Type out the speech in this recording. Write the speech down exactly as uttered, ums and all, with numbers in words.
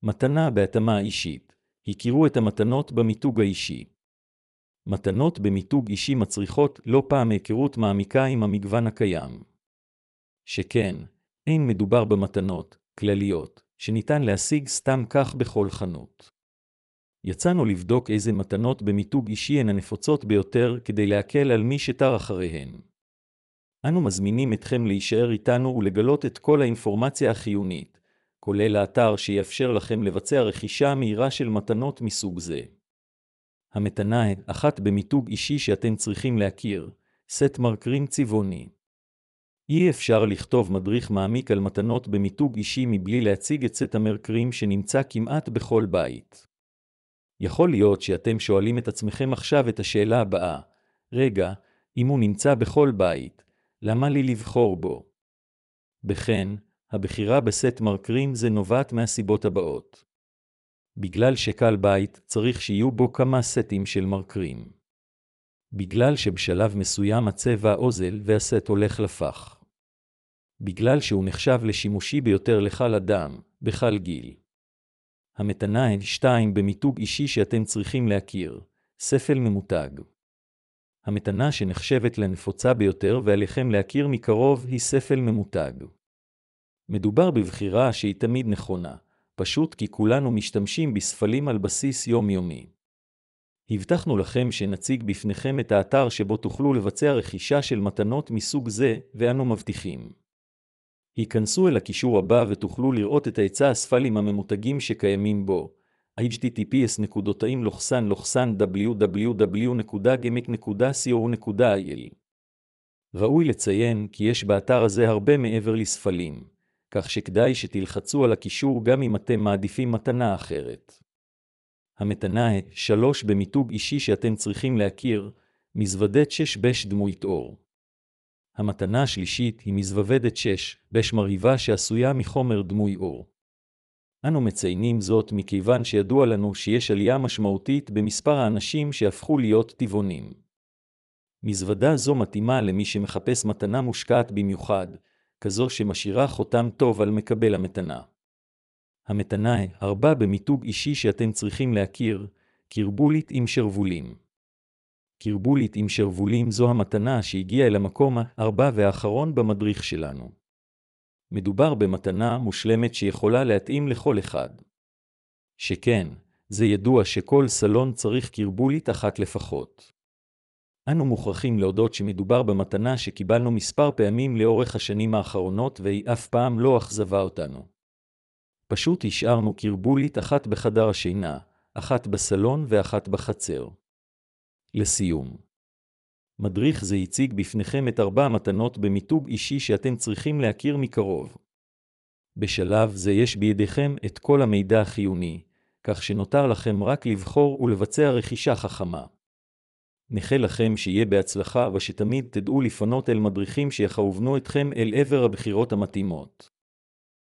מתנה בהתאמה אישית. הכירו את המתנות במיתוג האישי. מתנות במיתוג אישי מצריכות לא פעם היכרות מעמיקה עם המגוון הקיים. שכן, אין מדובר במתנות כלליות, שניתן להשיג סתם כך בכל חנות. יצאנו לבדוק איזה מתנות במיתוג אישי הן הנפוצות ביותר כדי להקל על מי שתר אחריהן. אנו מזמינים אתכם להישאר איתנו ולגלות את כל האינפורמציה החיונית, כולל האתר שיאפשר לכם לבצע רכישה מהירה של מתנות מסוג זה. המתנה אחת במיתוג אישי שאתם צריכים להכיר, סט מרקרים צבעוני. אי אפשר לכתוב מדריך מעמיק על מתנות במיתוג אישי מבלי להציג את סט המרקרים שנמצא כמעט בכל בית. יכול להיות שאתם שואלים את עצמכם עכשיו את השאלה הבאה, רגע, אם הוא נמצא בכל בית, למה לי לבחור בו? בכן, הבחירה בסט מרקרים זה נובעת מהסיבות הבאות. בגלל שקל בית צריך שיהיו בו כמה סטים של מרקרים. בגלל שבשלב מסוים הצבע אוזל והסט הולך לפח. בגלל שהוא נחשב לשימושי ביותר לכל אדם, בכל גיל. המתנה הן שתיים במיתוג אישי שאתם צריכים להכיר, ספל ממותג. המתנה שנחשבת לנפוצה ביותר ועליכם להכיר מקרוב היא ספל ממותג. מדובר בבחירה שהיא תמיד נכונה, פשוט כי כולנו משתמשים בספלים על בסיס יומיומי. הבטחנו לכם שנציג בפניכם את האתר שבו תוכלו לבצע רכישה של מתנות מסוג זה, ואנו מבטיחים. היכנסו אל הקישור הבא ותוכלו לראות את היצע הספלים הממותגים שקיימים בו, אייץ' טי טי פי אס נקודתיים לוחסן לוחסן דאבליו דאבליו דאבליו נקודה גימיק נקודה סי או נקודה איי אל. ראוי לציין כי יש באתר הזה הרבה מעבר לספלים, כך שכדאי שתלחצו על הקישור גם אם אתם מעדיפים מתנה אחרת. המתנה היא שלוש במיתוג אישי שאתם צריכים להכיר, מזוודת שש בש דמוית אור. המתנה השלישית היא מזוודת שש בש מרהיבה שעשויה מחומר דמוי אור. אנו מציינים זאת מכיוון שידוע לנו שיש עלייה משמעותית במספר האנשים שהפכו להיות טבעונים. מזוודה זו מתאימה למי שמחפש מתנה מושקעת במיוחד, כזו שמשאירה חותם טוב על מקבל המתנה. המתנה היא ארבע במיתוג אישי שאתם צריכים להכיר, קרבולית עם שרבולים. קרבולית עם שרבולים זו המתנה שהגיעה אל המקום הארבע והאחרון במדריך שלנו. מדובר במתנה מושלמת שיכולה להתאים לכל אחד. שכן, זה ידוע שכל סלון צריך קרבולית אחת לפחות. אנו מוכרחים להודות שמדובר במתנה שקיבלנו מספר פעמים לאורך השנים האחרונות והיא אף פעם לא אכזבה אותנו. פשוט השארנו קרבולית אחת בחדר השינה, אחת בסלון ואחת בחצר. לסיום. מדריך זה הציג בפניכם את ארבע המתנות במיתוג אישי שאתם צריכים להכיר מקרוב. בשלב זה יש בידיכם את כל המידע החיוני, כך שנותר לכם רק לבחור ולבצע רכישה חכמה. נאחל לכם שיהיה בהצלחה ושתמיד תדעו לפנות אל מדריכים שיכוונו אתכם אל עבר הבחירות המתאימות.